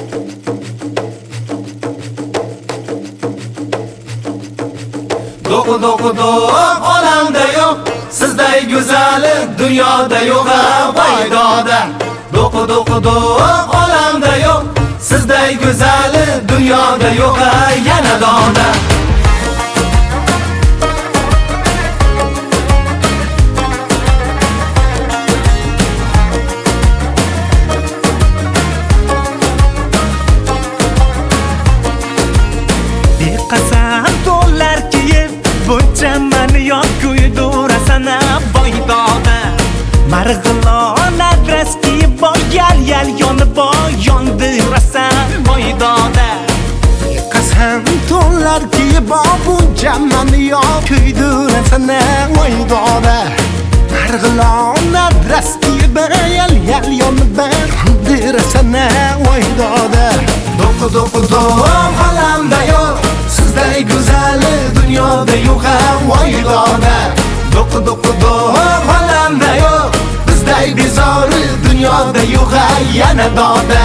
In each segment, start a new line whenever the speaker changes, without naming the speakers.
Do'q olamda yo'q, sizday go'zali dunyoda yo'q voydoda. Do'q olamda yo'q, sizday go'zali dunyoda yo'q yana doda.
Qasam dollar kiyib buncha meni yo'q kuydirasana voydoda. Marg'ilon adres kiyib yal yonib yondirasan voydoda. Qasam dollar kiyib buncha meni yo'q kuydirasana voydoda. Marg'ilon adres kiyib yal yonib yondirasan voydoda.
Do'q olamda yo'q, sizday go'zali dunyoda yo'q voydoda. Do'q olamda yo'q, bizday bezori dunyoda yo'q yana doda.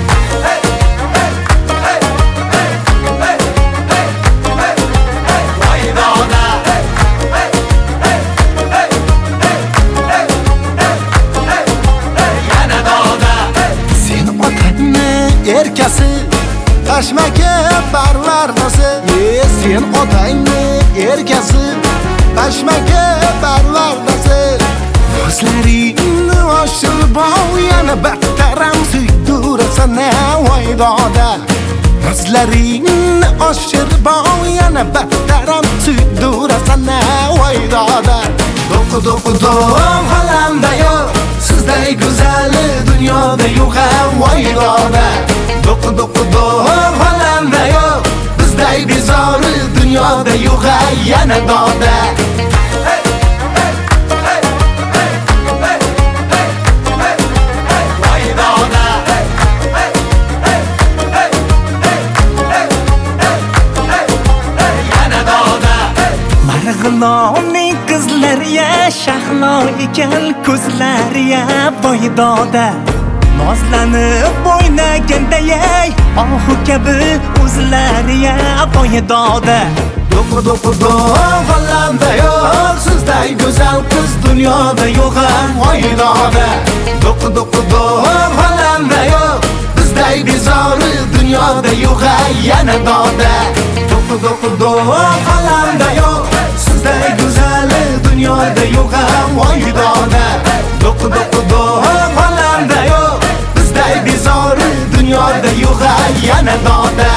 Erkasi Pashmaka parvardasi, sen otangni erkasi Pashmaka parvardasi. Ko'zlaringni oshirib yana battaram suytirasan voydoda. Ko'zlaringni oshirib yana battaram suytirasan voydoda.
Do'q olamda yo'q, sizday go'zali dunyoda yo'q voydoda. Do'q olamda yo'q, bizday bezori dunyoda yo'q yana doda.
Marg'ilonning qizlariga shahlo ekan ko'zlariga voydoda. Nozlanib o'ynaganda ohu kabi o'zlariga voydoda.
Do'q olamda yo'q, sizday go'zal qiz dunyoda yo'q voydoda. Do'q olamda yo'q, bizday bezori dunyoda yo'q yana doda. Do'q olamda yo'q, sizday go'zali dunyoda yo'q voydoda. Do'q olamda yo'q, bizday bezori dunyoda yo'q yana doda.